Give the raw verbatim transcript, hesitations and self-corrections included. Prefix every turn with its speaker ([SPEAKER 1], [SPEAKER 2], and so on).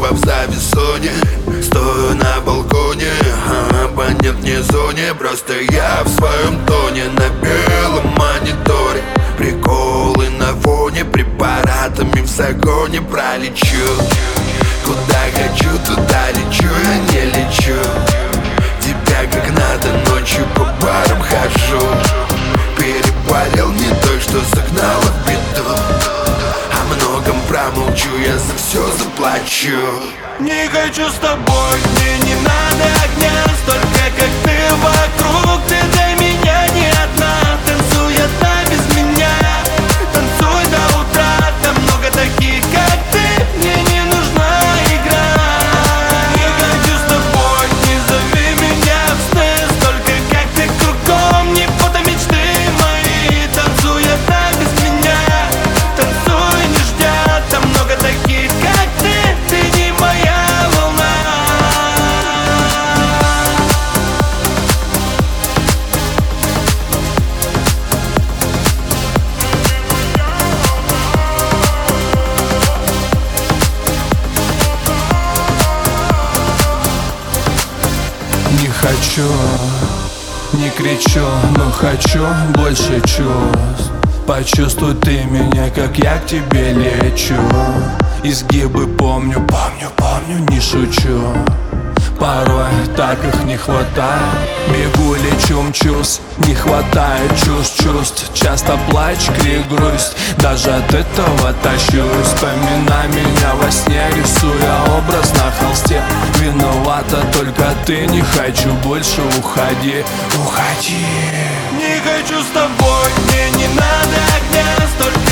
[SPEAKER 1] небо в зависоне, стою на балконе, а абонент не зоне. Просто я в своем тоне на белом мониторе. Приколы на фоне, препаратами в загоне пролечу. Куда хочу, туда лечу, я не лечу тебя как надо, ночью по барам хожу. Переболел не той, что загнала в беду. О многом промолчу, я за все заплачу.
[SPEAKER 2] Не хочу с тобой, мне не надо огня, столько как ты вокруг. Ты для меня не одна, танцуй одна без меня. Танцуй до утра, там много таких, как ты. Мне не нужна игра. Не хочу с тобой, не зови меня в сны, столько как ты кругом, не путай мечты мои. Танцуй одна без меня, танцуй не ждя, там много таких, как ты. Ты не моя волна.
[SPEAKER 3] Не хочу, не кричу, но хочу больше чувств. Почувствуй ты меня, как я к тебе лечу. Изгибы помню, помню, помню, не шучу. Порой так их не хватает. Бегу, лечу, мчусь, не хватает чувств, чувств. Часто плач, крик, грусть, даже от этого тащусь. Вспоминай меня во сне, рисуя образ на холсте. Виновата только ты, не хочу больше, уходи, уходи.
[SPEAKER 2] Не хочу с тобой, мне не надо огня, столько